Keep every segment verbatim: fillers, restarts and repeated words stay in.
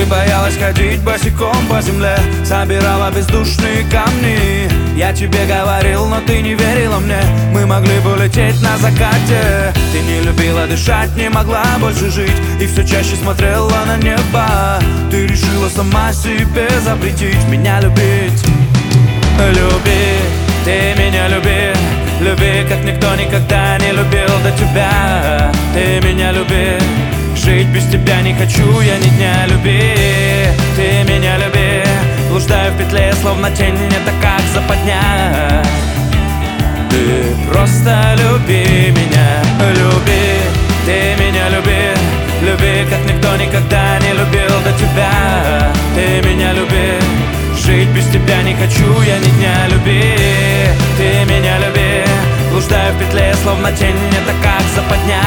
боялась ходить босиком по земле, собирала бездушные камни. Я тебе говорил, но ты не верила мне. Мы могли бы лететь на закате. Ты не любила дышать, не могла больше жить, и все чаще смотрела на небо. Ты решила сама себе запретить меня любить. Люби, ты меня люби, люби, как никто никогда не любил до тебя. Ты меня люби, жить без тебя не хочу я ни дня. Люби, ты меня люби, блуждаю в петле, словно тень, это как западня. Ты просто люби меня, люби, ты меня люби, люби, как никто никогда не любил до тебя. Ты меня люби, жить без тебя не хочу я ни дня. Люби, ты меня люби, блуждаю в петле, словно тень, это как западня.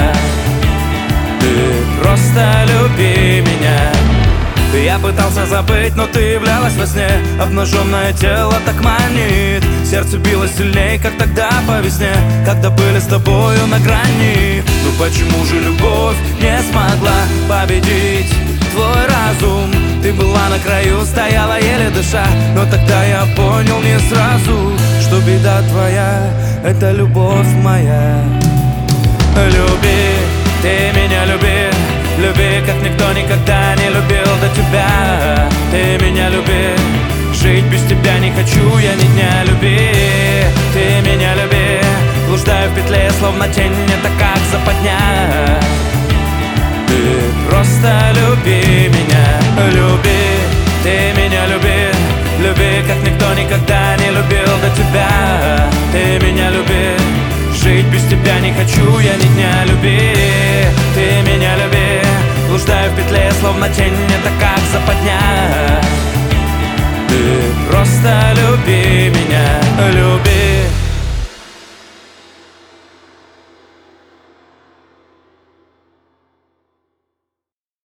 Ты просто люби меня. Я пытался забыть, но ты являлась во сне. Обнаженное тело так манит, сердце билось сильней, как тогда по весне, когда были с тобою на грани. Ну почему же любовь не смогла победить твой разум? Ты была на краю, стояла еле дыша, но тогда я понял не сразу, что беда твоя — это любовь моя. Люби, ты меня люби, люби, как никто никогда не любил до тебя. Ты меня люби, жить без тебя не хочу я ни дня. Люби, ты меня люби, блуждаю в петле, словно тень, это как западня. Ты просто люби меня, люби, ты меня люби, люби, как никто никогда не любил до тебя. Ты меня люби, жить без тебя не хочу я ни дня. Люби, ты меня люби, блуждаю в петле, словно тень, это как западня. Ты просто люби меня, люби.